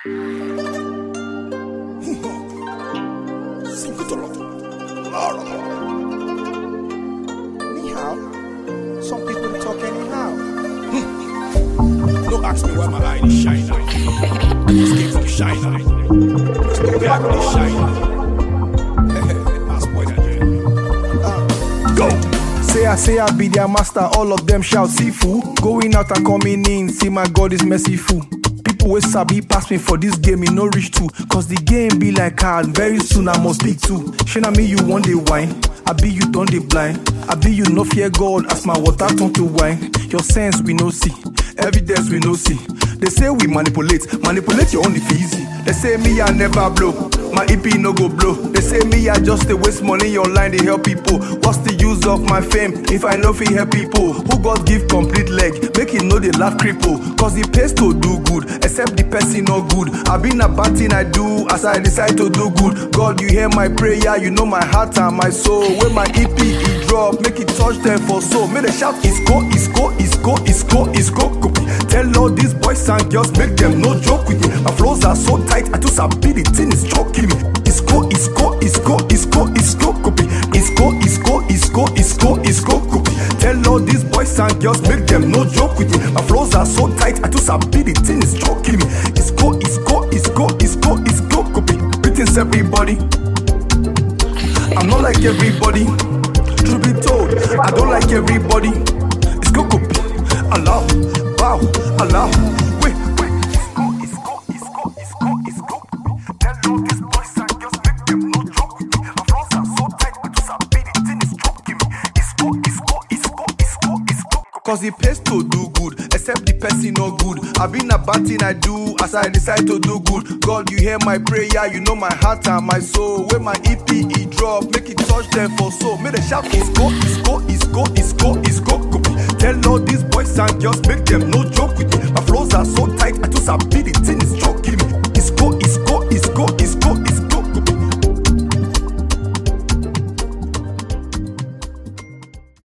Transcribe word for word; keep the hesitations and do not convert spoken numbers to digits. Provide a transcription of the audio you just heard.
Some people talk anyhow. Don't ask me why my eye is shining. I just came from China. There's no way I could be shining. That's what I did. Go! Say I say I be their master, all of them shout Sifu. Going out and coming in, see my God is merciful. People wey sabi pass me for this game, e no reach too. Cause the game be like card, very soon I must pick two. Shey na me you want the wine, I be you don dey blind. I be you no fear God, as my water turn to wine. Your sense we no see, evidence we no see. They say we manipulate, manipulate your own if easy. They say me I never blow, my E P no go blow. They say me I just dey waste money online, they help people. What's the use of my fame if I no fit help people? Who God give complete leg, make it know they laugh cripple. Cause it pays to do good, except the person no good. I been a bad thing I do, as I decide to do good. God, you hear my prayer, you know my heart and my soul. When my E P it drop, make it touch them for soul. Make they shout, Isco, Isco, Isco, Isco, Isco, copy. Tell all these boys and girls, make them no joke with me. My flows are so tight, I just sabi the thing is choking me. Isco, Isco, Isco, Isco, Isco, copy. Isco, Isco, Isco, Isco, Isco, copy. Tell all these boys and girls, make them no joke with me. My flows are so tight, I just sabi the thing is choking me. Isco, Isco, Isco, Isco, Isco, copy. Greetings everybody. I'm not like everybody. Truth be told, I don't like everybody. Isco, copy. Allah, wow, Allah. Wait, wait. Isco, Isco, Isco, Isco, Isco. Tell all these boys and girls, make them no joke with me. My flows are so tight, I just sabi the thing is choking me. Isco, Isco, Isco, Isco, Isco. Cause it pays to do good, except the person no good. I been a bad thing I do, as I decide to do good. God, you hear my prayer, you know my heart and my soul. When my E P it drop, make it touch them for soul. Make the shout, Isco, Isco, Isco, Isco, Isco, copy. Tell all these boys and girls, make them no joke with me. My flows are so tight, I just sabi the thing